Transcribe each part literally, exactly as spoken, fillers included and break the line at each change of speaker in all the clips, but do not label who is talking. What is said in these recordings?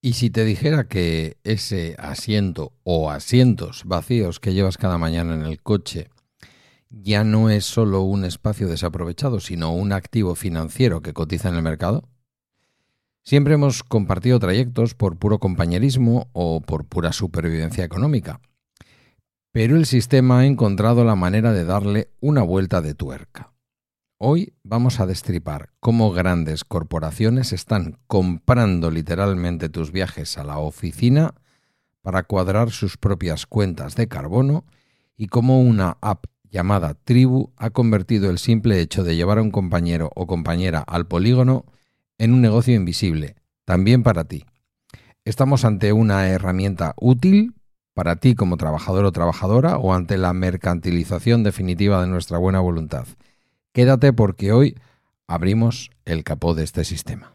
¿Y si te dijera que ese asiento o asientos vacíos que llevas cada mañana en el coche ya no es solo un espacio desaprovechado, sino un activo financiero que cotiza en el mercado? Siempre hemos compartido trayectos por puro compañerismo o por pura supervivencia económica, pero el sistema ha encontrado la manera de darle una vuelta de tuerca. Hoy vamos a destripar cómo grandes corporaciones están comprando literalmente tus viajes a la oficina para cuadrar sus propias cuentas de carbono y cómo una app llamada Tribu ha convertido el simple hecho de llevar a un compañero o compañera al polígono en un negocio invisible, también para ti. Estamos ante una herramienta útil para ti como trabajador o trabajadora o ante la mercantilización definitiva de nuestra buena voluntad. Quédate porque hoy abrimos el capó de este sistema.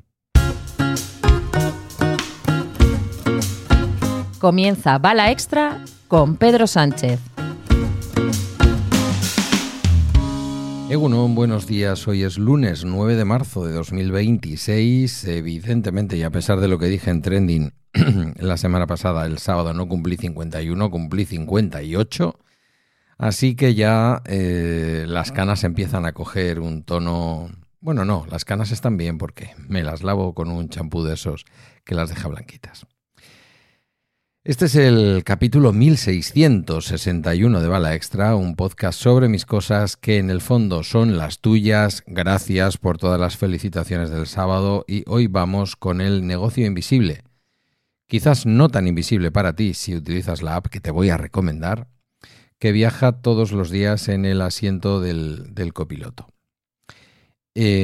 Comienza Bala Extra con Pedro Sánchez.
Egunon, buenos días. Hoy es lunes nueve de marzo de dos mil veintiséis. Evidentemente, y a pesar de lo que dije en Trending la semana pasada, el sábado no cumplí cincuenta y uno, cumplí cincuenta y ocho. Así que ya eh, las canas empiezan a coger un tono... Bueno, no, las canas están bien porque me las lavo con un champú de esos que las deja blanquitas. Este es el capítulo mil seiscientos sesenta y uno de Bala Extra, un podcast sobre mis cosas que en el fondo son las tuyas. Gracias por todas las felicitaciones del sábado y hoy vamos con el negocio invisible. Quizás no tan invisible para ti si utilizas la app que te voy a recomendar, que viaja todos los días en el asiento del, del copiloto. Eh,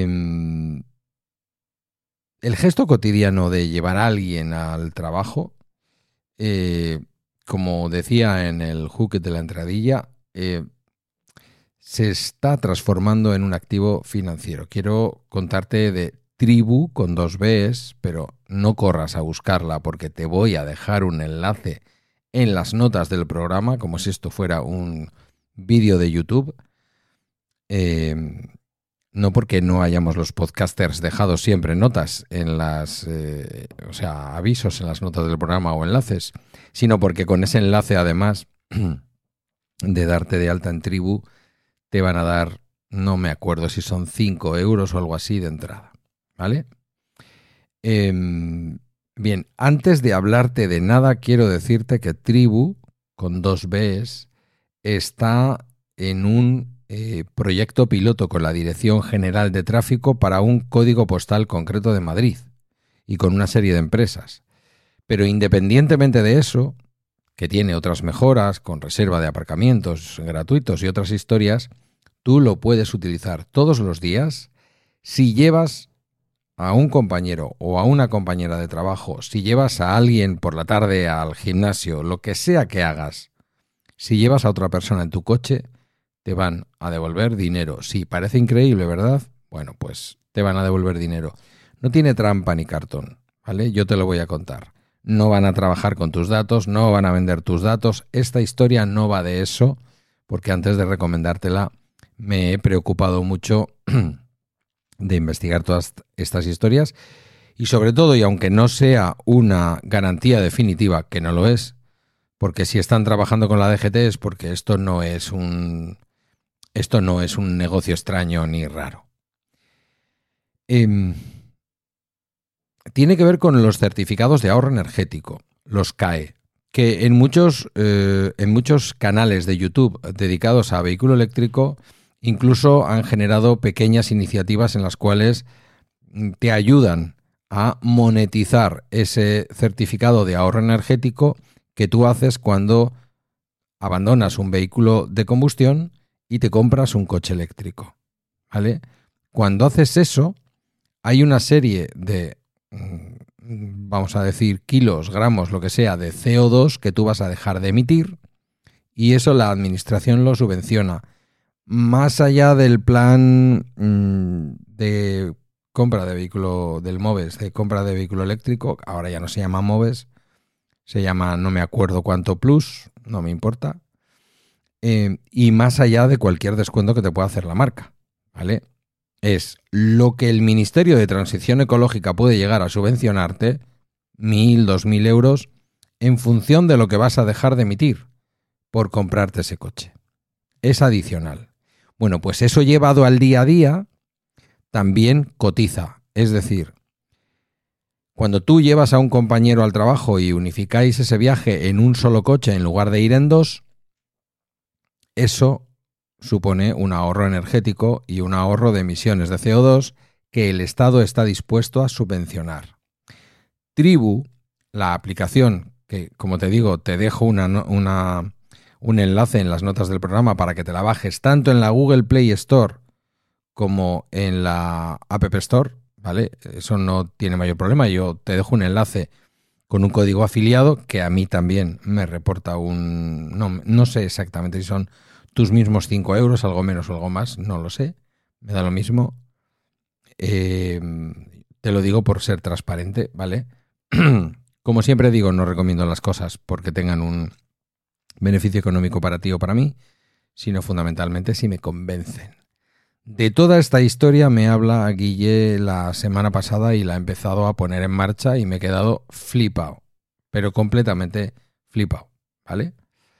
el gesto cotidiano de llevar a alguien al trabajo, eh, como decía en el hook de la entradilla, eh, se está transformando en un activo financiero. Quiero contarte de Tribu con dos Bs, pero no corras a buscarla porque te voy a dejar un enlace en las notas del programa, como si esto fuera un vídeo de YouTube. Eh, no porque no hayamos los podcasters dejado siempre notas en las, eh, o sea, avisos en las notas del programa o enlaces, sino porque con ese enlace, además de darte de alta en Tribu, te van a dar, no me acuerdo si son cinco euros o algo así de entrada, ¿vale? Eh, Bien, antes de hablarte de nada, quiero decirte que Tribu, con dos Bs, está en un eh, proyecto piloto con la Dirección General de Tráfico para un código postal concreto de Madrid y con una serie de empresas. Pero independientemente de eso, que tiene otras mejoras con reserva de aparcamientos gratuitos y otras historias, tú lo puedes utilizar todos los días si llevas a un compañero o a una compañera de trabajo, si llevas a alguien por la tarde al gimnasio, lo que sea que hagas, si llevas a otra persona en tu coche, te van a devolver dinero. Sí, parece increíble, ¿verdad? Bueno, pues te van a devolver dinero. No tiene trampa ni cartón, ¿vale? Yo te lo voy a contar. No van a trabajar con tus datos, no van a vender tus datos. Esta historia no va de eso, porque antes de recomendártela me he preocupado mucho de investigar todas estas historias y sobre todo, y aunque no sea una garantía definitiva, que no lo es, porque si están trabajando con la D G T es porque esto no es un esto no es un negocio extraño ni raro. Eh, tiene que ver con los certificados de ahorro energético, los C A E, que en muchos eh, en muchos canales de YouTube dedicados a vehículo eléctrico incluso han generado pequeñas iniciativas en las cuales te ayudan a monetizar ese certificado de ahorro energético que tú haces cuando abandonas un vehículo de combustión y te compras un coche eléctrico, ¿vale? Cuando haces eso, hay una serie de, vamos a decir, kilos, gramos, lo que sea, de C O dos que tú vas a dejar de emitir y eso la administración lo subvenciona. Más allá del plan mmm, de compra de vehículo del MOVES, de compra de vehículo eléctrico, ahora ya no se llama MOVES, se llama no me acuerdo cuánto plus, no me importa, eh, y más allá de cualquier descuento que te pueda hacer la marca, ¿vale? Es lo que el Ministerio de Transición Ecológica puede llegar a subvencionarte, mil, dos mil euros en función de lo que vas a dejar de emitir por comprarte ese coche. Es adicional. Bueno, pues eso llevado al día a día también cotiza. Es decir, cuando tú llevas a un compañero al trabajo y unificáis ese viaje en un solo coche en lugar de ir en dos, eso supone un ahorro energético y un ahorro de emisiones de C O dos que el Estado está dispuesto a subvencionar. Tribu, la aplicación que, como te digo, te dejo una, una, un enlace en las notas del programa para que te la bajes tanto en la Google Play Store como en la App Store, ¿vale? Eso no tiene mayor problema. Yo te dejo un enlace con un código afiliado que a mí también me reporta un... No, no sé exactamente si son tus mismos cinco euros, algo menos o algo más, no lo sé. Me da lo mismo. Eh, te lo digo por ser transparente, ¿vale? Como siempre digo, no recomiendo las cosas porque tengan un beneficio económico para ti o para mí, sino fundamentalmente si me convencen. De toda esta historia me habla Guille la semana pasada y la he empezado a poner en marcha y me he quedado flipado, pero completamente flipado, ¿vale?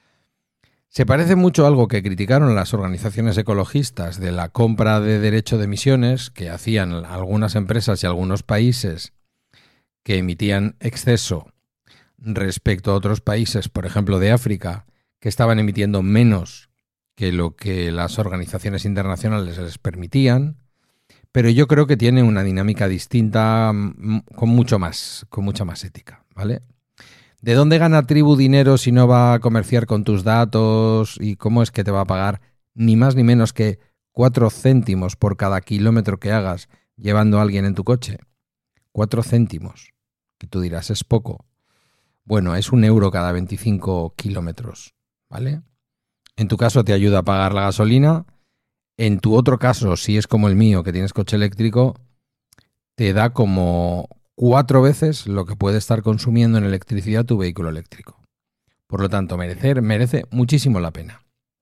Se parece mucho a algo que criticaron las organizaciones ecologistas de la compra de derecho de emisiones que hacían algunas empresas y algunos países que emitían exceso respecto a otros países, por ejemplo de África, que estaban emitiendo menos que lo que las organizaciones internacionales les permitían, pero yo creo que tiene una dinámica distinta con mucho más, con mucha más ética, ¿vale? ¿De dónde gana Tribu dinero si no va a comerciar con tus datos y cómo es que te va a pagar ni más ni menos que cuatro céntimos por cada kilómetro que hagas llevando a alguien en tu coche? Cuatro céntimos, que tú dirás, es poco. Bueno, es un euro cada veinticinco kilómetros, ¿vale? En tu caso te ayuda a pagar la gasolina. En tu otro caso, si es como el mío, que tienes coche eléctrico, te da como cuatro veces lo que puede estar consumiendo en electricidad tu vehículo eléctrico. Por lo tanto, merecer, merece muchísimo la pena.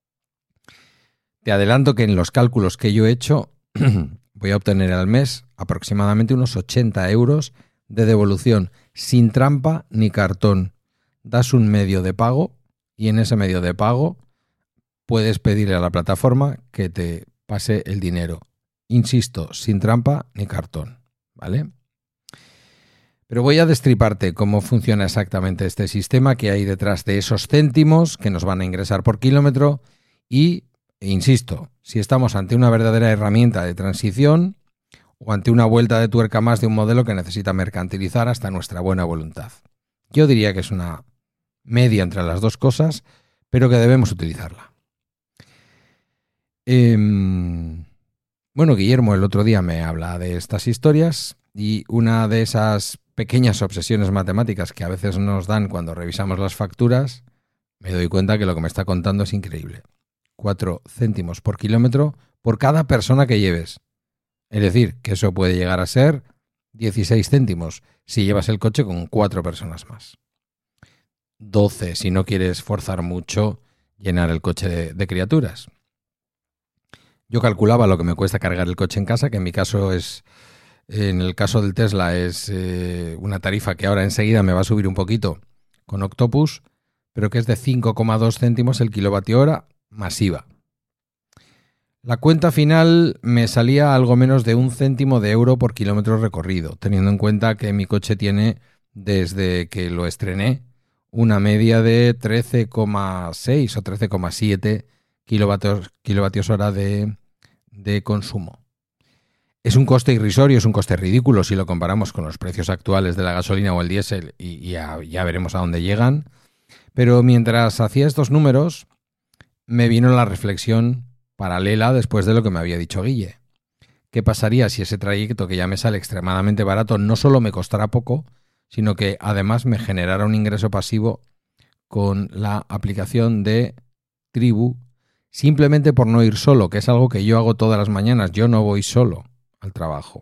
Te adelanto que en los cálculos que yo he hecho voy a obtener al mes aproximadamente unos ochenta euros de devolución sin trampa ni cartón. Das un medio de pago y en ese medio de pago puedes pedirle a la plataforma que te pase el dinero. Insisto, sin trampa ni cartón, ¿vale? Pero voy a destriparte cómo funciona exactamente este sistema que hay detrás de esos céntimos que nos van a ingresar por kilómetro y, e insisto, si estamos ante una verdadera herramienta de transición o ante una vuelta de tuerca más de un modelo que necesita mercantilizar hasta nuestra buena voluntad. Yo diría que es una media entre las dos cosas, pero que debemos utilizarla. Eh, bueno, Guillermo el otro día me habla de estas historias y una de esas pequeñas obsesiones matemáticas que a veces nos dan cuando revisamos las facturas, me doy cuenta que lo que me está contando es increíble. Cuatro céntimos por kilómetro por cada persona que lleves. Es decir, que eso puede llegar a ser dieciséis céntimos si llevas el coche con cuatro personas más. doce si no quieres forzar mucho llenar el coche de, de criaturas. Yo calculaba lo que me cuesta cargar el coche en casa, que en mi caso es, en el caso del Tesla, es eh, una tarifa que ahora enseguida me va a subir un poquito con Octopus, pero que es de cinco coma dos céntimos el kilovatio hora masiva. La cuenta final me salía algo menos de un céntimo de euro por kilómetro recorrido, teniendo en cuenta que mi coche tiene, desde que lo estrené, una media de trece coma seis o trece coma siete kilovatios, kilovatios hora de, de consumo. Es un coste irrisorio, es un coste ridículo si lo comparamos con los precios actuales de la gasolina o el diésel y, y ya, ya veremos a dónde llegan. Pero mientras hacía estos números, me vino la reflexión paralela después de lo que me había dicho Guille. ¿Qué pasaría si ese trayecto que ya me sale extremadamente barato no solo me costará poco, sino que además me generara un ingreso pasivo con la aplicación de Tribu, simplemente por no ir solo, que es algo que yo hago todas las mañanas? Yo no voy solo al trabajo.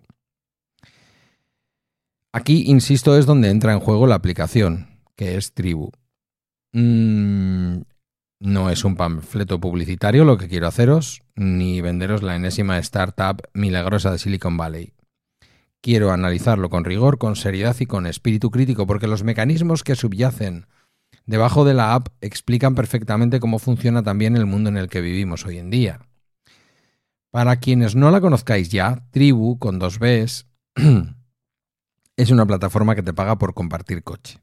Aquí, insisto, es donde entra en juego la aplicación, que es Tribu. Mm, no es un panfleto publicitario lo que quiero haceros, ni venderos la enésima startup milagrosa de Silicon Valley. quiero analizarlo con rigor, con seriedad y con espíritu crítico, porque los mecanismos que subyacen debajo de la app explican perfectamente cómo funciona también el mundo en el que vivimos hoy en día. Para quienes no la conozcáis ya, Tribu, con dos Bs, es una plataforma que te paga por compartir coche.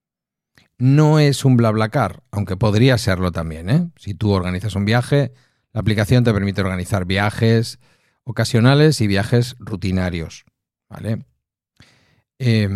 No es un BlaBlaCar, aunque podría serlo también, ¿eh? Si tú organizas un viaje, la aplicación te permite organizar viajes ocasionales y viajes rutinarios, ¿vale? Eh,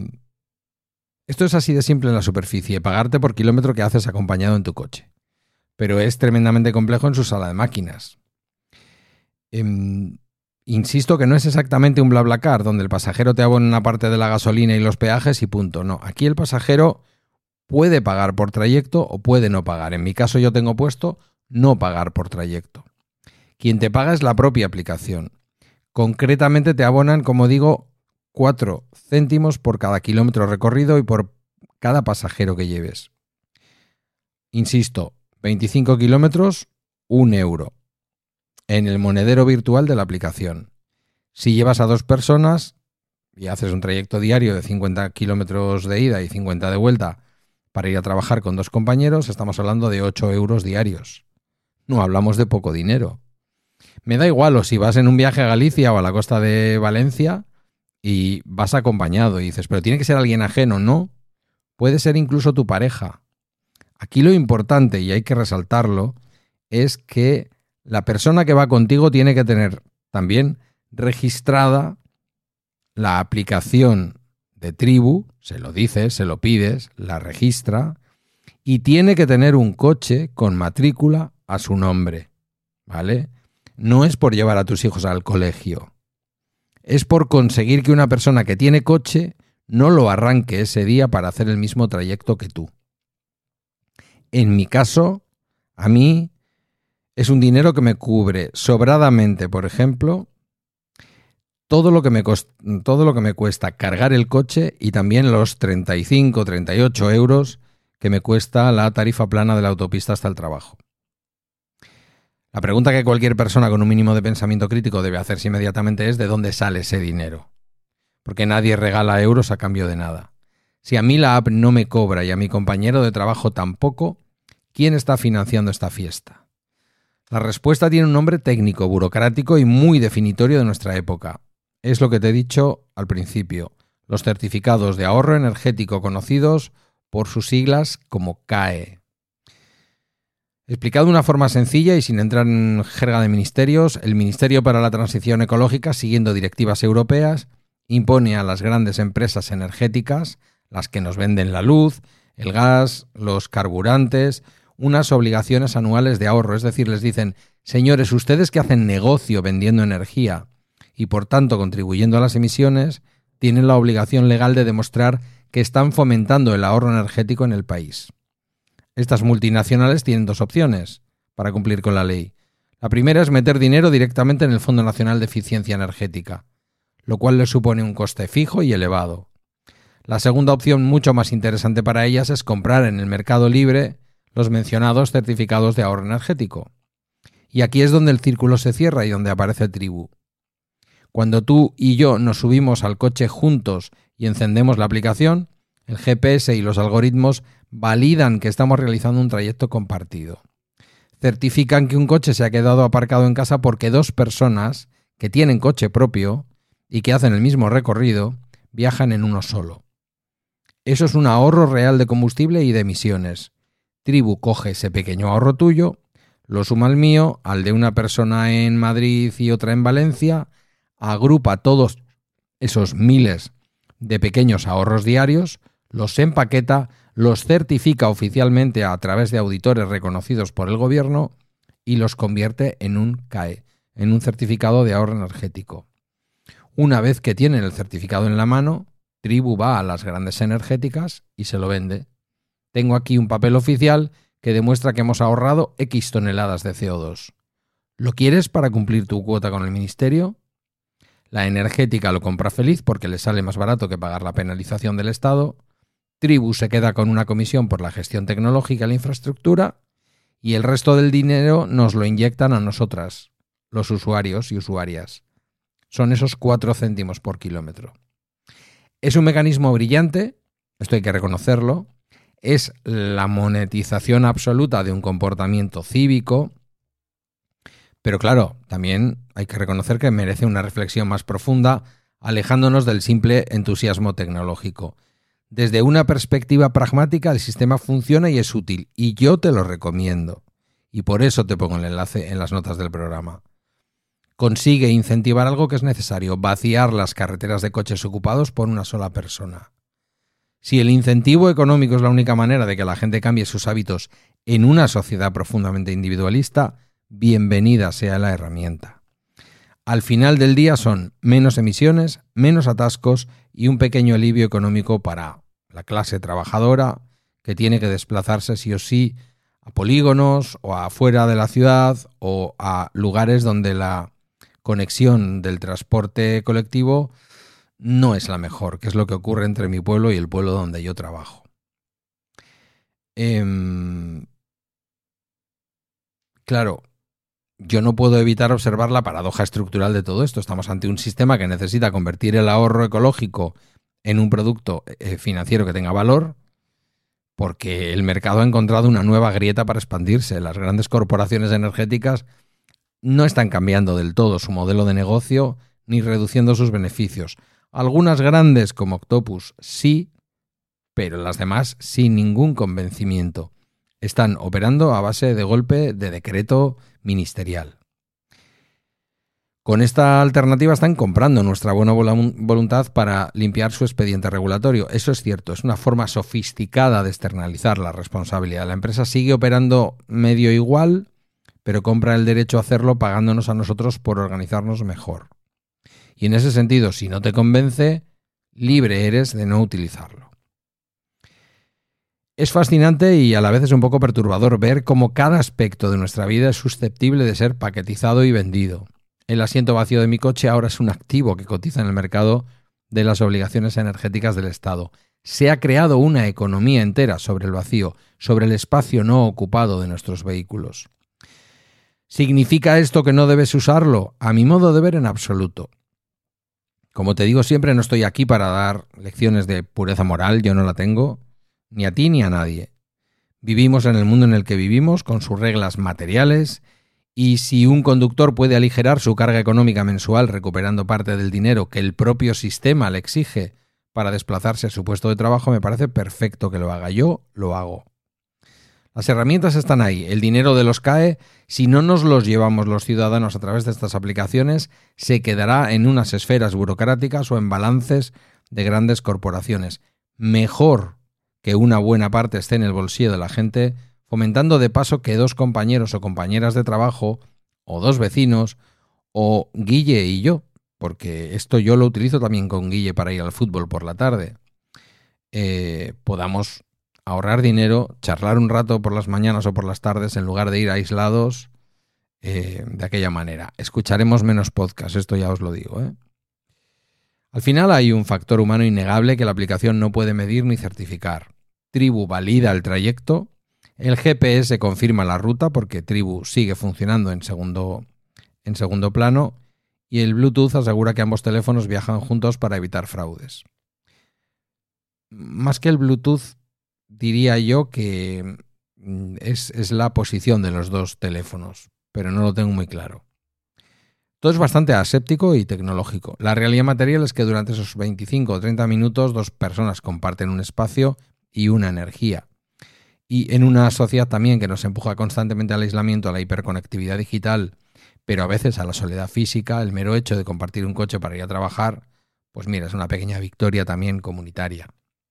esto es así de simple en la superficie, pagarte por kilómetro que haces acompañado en tu coche. Pero es tremendamente complejo en su sala de máquinas. Eh, insisto que no es exactamente un BlaBlaCar, donde el pasajero te abona una parte de la gasolina y los peajes y punto. No, aquí el pasajero puede pagar por trayecto o puede no pagar. En mi caso yo tengo puesto no pagar por trayecto. Quien te paga es la propia aplicación. Concretamente te abonan, como digo, cuatro céntimos por cada kilómetro recorrido y por cada pasajero que lleves. Insisto, veinticinco kilómetros, un euro. En el monedero virtual de la aplicación. Si llevas a dos personas y haces un trayecto diario de cincuenta kilómetros de ida y cincuenta de vuelta para ir a trabajar con dos compañeros, estamos hablando de ocho euros diarios. No hablamos de poco dinero. Me da igual o si vas en un viaje a Galicia o a la costa de Valencia y vas acompañado y dices, pero tiene que ser alguien ajeno, ¿no? Puede ser incluso tu pareja. Aquí lo importante, y hay que resaltarlo, es que la persona que va contigo tiene que tener también registrada la aplicación de Tribu, se lo dices, se lo pides, la registra y tiene que tener un coche con matrícula a su nombre, ¿vale? No es por llevar a tus hijos al colegio, es por conseguir que una persona que tiene coche no lo arranque ese día para hacer el mismo trayecto que tú. En mi caso, a mí es un dinero que me cubre sobradamente, por ejemplo, todo lo que me cost- todo lo que me cuesta cargar el coche y también los treinta y cinco, treinta y ocho euros que me cuesta la tarifa plana de la autopista hasta el trabajo. La pregunta que cualquier persona con un mínimo de pensamiento crítico debe hacerse inmediatamente es ¿de dónde sale ese dinero? Porque nadie regala euros a cambio de nada. Si a mí la app no me cobra y a mi compañero de trabajo tampoco, ¿quién está financiando esta fiesta? La respuesta tiene un nombre técnico, burocrático y muy definitorio de nuestra época. Es lo que te he dicho al principio, los certificados de ahorro energético conocidos por sus siglas como C A E. Explicado de una forma sencilla y sin entrar en jerga de ministerios, el Ministerio para la Transición Ecológica, siguiendo directivas europeas, impone a las grandes empresas energéticas, las que nos venden la luz, el gas, los carburantes, unas obligaciones anuales de ahorro. Es decir, les dicen, señores, ustedes que hacen negocio vendiendo energía y por tanto contribuyendo a las emisiones, tienen la obligación legal de demostrar que están fomentando el ahorro energético en el país. Estas multinacionales tienen dos opciones para cumplir con la ley. La primera es meter dinero directamente en el Fondo Nacional de Eficiencia Energética, lo cual les supone un coste fijo y elevado. La segunda opción, mucho más interesante para ellas, es comprar en el mercado libre los mencionados certificados de ahorro energético. Y aquí es donde el círculo se cierra y donde aparece Tribu. Cuando tú y yo nos subimos al coche juntos y encendemos la aplicación, el G P S y los algoritmos validan que estamos realizando un trayecto compartido. Certifican que un coche se ha quedado aparcado en casa porque dos personas que tienen coche propio y que hacen el mismo recorrido viajan en uno solo. Eso es un ahorro real de combustible y de emisiones. Tribu coge ese pequeño ahorro tuyo, lo suma al mío, al de una persona en Madrid y otra en Valencia, agrupa todos esos miles de pequeños ahorros diarios, los empaqueta, los certifica oficialmente a través de auditores reconocidos por el gobierno y los convierte en un C A E, en un certificado de ahorro energético. Una vez que tienen el certificado en la mano, Tribu va a las grandes energéticas y se lo vende. Tengo aquí un papel oficial que demuestra que hemos ahorrado X toneladas de C O dos. ¿Lo quieres para cumplir tu cuota con el ministerio? La energética lo compra feliz porque le sale más barato que pagar la penalización del Estado. Tribu se queda con una comisión por la gestión tecnológica y la infraestructura y el resto del dinero nos lo inyectan a nosotras, los usuarios y usuarias. Son esos cuatro céntimos por kilómetro. Es un mecanismo brillante, esto hay que reconocerlo, es la monetización absoluta de un comportamiento cívico, pero claro, también hay que reconocer que merece una reflexión más profunda, alejándonos del simple entusiasmo tecnológico. Desde una perspectiva pragmática, el sistema funciona y es útil, y yo te lo recomiendo. Y por eso te pongo el enlace en las notas del programa. Consigue incentivar algo que es necesario, vaciar las carreteras de coches ocupados por una sola persona. Si el incentivo económico es la única manera de que la gente cambie sus hábitos en una sociedad profundamente individualista, bienvenida sea la herramienta. Al final del día son menos emisiones, menos atascos y un pequeño alivio económico para la clase trabajadora que tiene que desplazarse sí o sí a polígonos o afuera de la ciudad o a lugares donde la conexión del transporte colectivo no es la mejor, que es lo que ocurre entre mi pueblo y el pueblo donde yo trabajo. Eh, claro, yo no puedo evitar observar la paradoja estructural de todo esto. Estamos ante un sistema que necesita convertir el ahorro ecológico en un producto eh, financiero que tenga valor, porque el mercado ha encontrado una nueva grieta para expandirse. Las grandes corporaciones energéticas no están cambiando del todo su modelo de negocio ni reduciendo sus beneficios. Algunas grandes, como Octopus, sí, pero las demás sin ningún convencimiento. Están operando a base de golpe de decreto ministerial. Con esta alternativa están comprando nuestra buena voluntad para limpiar su expediente regulatorio. Eso es cierto, es una forma sofisticada de externalizar la responsabilidad. La empresa sigue operando medio igual, pero compra el derecho a hacerlo pagándonos a nosotros por organizarnos mejor. Y en ese sentido, si no te convence, libre eres de no utilizarlo. Es fascinante y a la vez es un poco perturbador ver cómo cada aspecto de nuestra vida es susceptible de ser paquetizado y vendido. El asiento vacío de mi coche ahora es un activo que cotiza en el mercado de las obligaciones energéticas del Estado. Se ha creado una economía entera sobre el vacío, sobre el espacio no ocupado de nuestros vehículos. ¿Significa esto que no debes usarlo? A mi modo de ver, en absoluto. Como te digo siempre, no estoy aquí para dar lecciones de pureza moral, yo no la tengo, ni a ti ni a nadie. Vivimos en el mundo en el que vivimos, con sus reglas materiales, y si un conductor puede aligerar su carga económica mensual recuperando parte del dinero que el propio sistema le exige para desplazarse a su puesto de trabajo, me parece perfecto que lo haga. Yo lo hago. Las herramientas están ahí, el dinero de los C A E, si no nos los llevamos los ciudadanos a través de estas aplicaciones, se quedará en unas esferas burocráticas o en balances de grandes corporaciones. Mejor que una buena parte esté en el bolsillo de la gente, fomentando de paso que dos compañeros o compañeras de trabajo, o dos vecinos, o Guille y yo, porque esto yo lo utilizo también con Guille para ir al fútbol por la tarde, eh, podamos ahorrar dinero, charlar un rato por las mañanas o por las tardes en lugar de ir aislados eh, de aquella manera. Escucharemos menos podcasts, esto ya os lo digo, ¿eh? Al final hay un factor humano innegable que la aplicación no puede medir ni certificar. Tribu valida el trayecto, el G P S confirma la ruta porque Tribu sigue funcionando en segundo, en segundo plano y el Bluetooth asegura que ambos teléfonos viajan juntos para evitar fraudes. Más que el Bluetooth, diría yo que es, es la posición de los dos teléfonos, pero no lo tengo muy claro. Todo es bastante aséptico y tecnológico. La realidad material es que durante esos veinticinco o treinta minutos dos personas comparten un espacio y una energía. Y en una sociedad también que nos empuja constantemente al aislamiento, a la hiperconectividad digital, pero a veces a la soledad física, el mero hecho de compartir un coche para ir a trabajar, pues mira, es una pequeña victoria también comunitaria.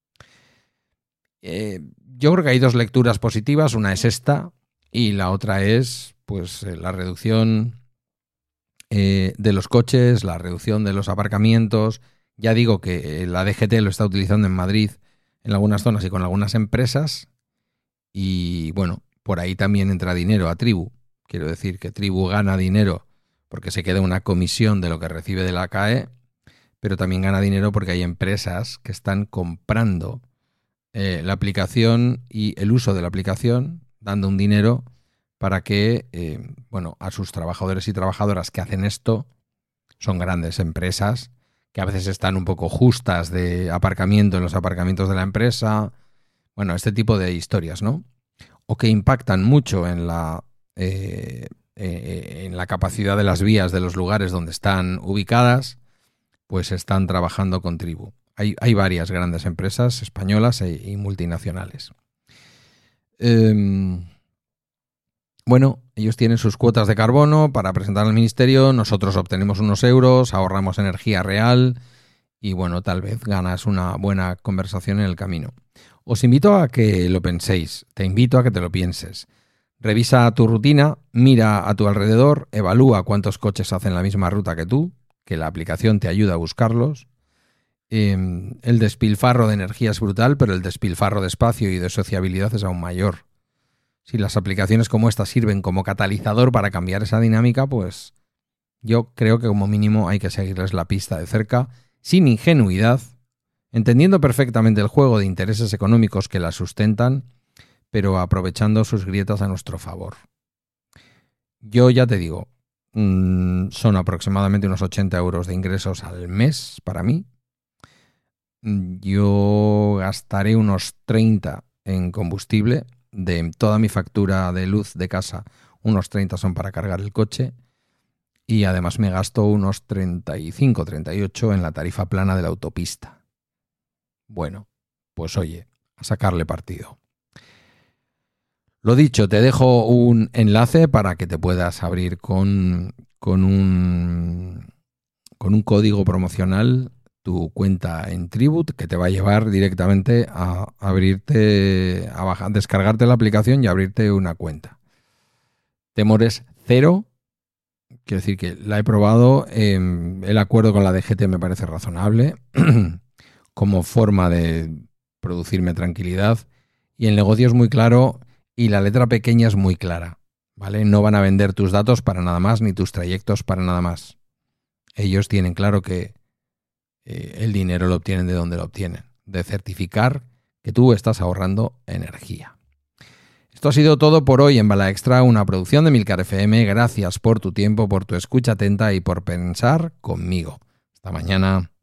Eh, yo creo que hay dos lecturas positivas, una es esta y la otra es pues la reducción eh, de los coches, la reducción de los aparcamientos. Ya digo que la D G T lo está utilizando en Madrid en algunas zonas y con algunas empresas y bueno, por ahí también entra dinero a Tribu. Quiero decir que Tribu gana dinero porque se queda una comisión de lo que recibe de la C A E, pero también gana dinero porque hay empresas que están comprando Eh, la aplicación y el uso de la aplicación, dando un dinero para que eh, bueno, a sus trabajadores y trabajadoras que hacen esto son grandes empresas que a veces están un poco justas de aparcamiento en los aparcamientos de la empresa. Bueno, este tipo de historias, ¿no? O que impactan mucho en la, eh, eh, en la capacidad de las vías de los lugares donde están ubicadas, pues están trabajando con Tribu. Hay, hay varias grandes empresas españolas e, y multinacionales. Eh, bueno, ellos tienen sus cuotas de carbono para presentar al ministerio, nosotros obtenemos unos euros, ahorramos energía real y bueno, tal vez ganas una buena conversación en el camino. Os invito a que lo penséis, te invito a que te lo pienses. Revisa tu rutina, mira a tu alrededor, evalúa cuántos coches hacen la misma ruta que tú, que la aplicación te ayuda a buscarlos. Eh, el despilfarro de energía es brutal, pero el despilfarro de espacio y de sociabilidad es aún mayor. Si las aplicaciones como esta sirven como catalizador para cambiar esa dinámica, pues yo creo que como mínimo hay que seguirles la pista de cerca, sin ingenuidad, entendiendo perfectamente el juego de intereses económicos que la sustentan, pero aprovechando sus grietas a nuestro favor. Yo ya te digo, mmm, son aproximadamente unos ochenta euros de ingresos al mes para mí. Yo gastaré unos treinta en combustible. De toda mi factura de luz de casa, unos treinta son para cargar el coche y además me gasto unos treinta y cinco, treinta y ocho en la tarifa plana de la autopista. Bueno, pues oye, a sacarle partido. Lo dicho, te dejo un enlace para que te puedas abrir con, con, un, con un código promocional tu cuenta en Tribut, que te va a llevar directamente a abrirte, a bajar, descargarte la aplicación y abrirte una cuenta. Temores cero. Quiero decir que la he probado. Eh, el acuerdo con la D G T me parece razonable como forma de producirme tranquilidad. Y el negocio es muy claro y la letra pequeña es muy clara, ¿vale? No van a vender tus datos para nada más ni tus trayectos para nada más. Ellos tienen claro que eh, el dinero lo obtienen de donde lo obtienen, de certificar que tú estás ahorrando energía. Esto ha sido todo por hoy en Bala Extra, una producción de Milcar F M. Gracias por tu tiempo, por tu escucha atenta y por pensar conmigo. Hasta mañana.